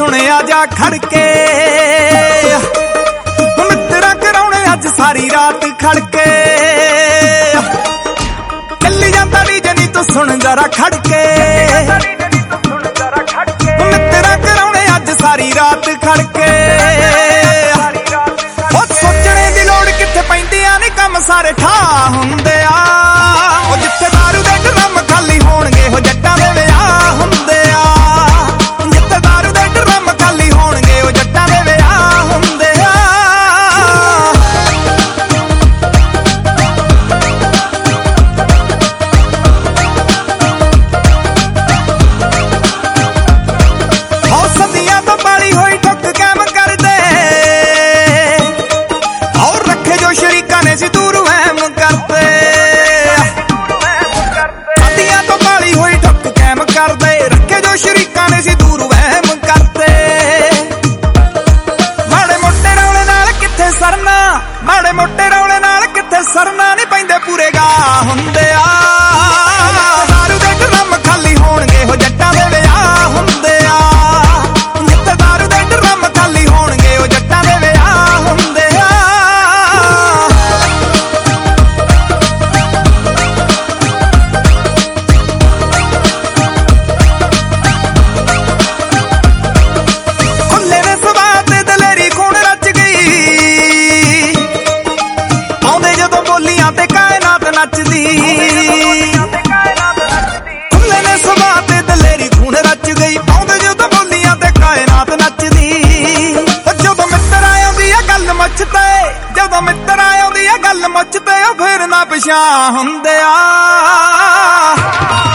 सुनिया जा खड़के मित्रा कराउणे अज सारी रात खड़के चली जाता डीजे नी तू सुन जरा खड़के मित्रा कराउणे अज सारी रात खड़के सोचने दी लोड़ किथे पैंदियां नी कम सारे ठा हुंदे आ जिथे दारू दे ड्रम खाली होणगे हो जट्टां दे विआह हुंदे आ जिथे दारू दे ड्रम खाली होणगे हो जट्टां दे विआह हुंदे आ हो सदियां तो बाली होई ठुक कैम कर दे और रखे जो शरीका ने सी दूर वहम करते सदियां तो बाली होई ठुक कैम कर दे रखे जो शरीका ने सी दूर वहम करते माड़े मोटे रौले नाल किथे सरना माड़े मोटे रौले नाल किथे सरना नहीं पैंदे पूरे गा हुंदे आ दारू दे ड्रम खाली होणगे हो जट्टां दे विआह हुंदे आ जिथे दारू दे ड्रम खाली होणगे हो जट्टां दे विआह हुंदे आ खुले ने सुभाऽ ते दलेरी खून रच गई आउंदे जदों बोलियां ते कायनात नचदी खुले ने सुभाऽ ते दलेरी खून रच गई आउंदे जदों बोलियां ते कायनात नचदी जदों मित्तर आउंदी आ गल मुੱਛ ते जदों मित्तर आउंदी आ गल मुੱਛ ते फिर ना पछाण हुंदे आ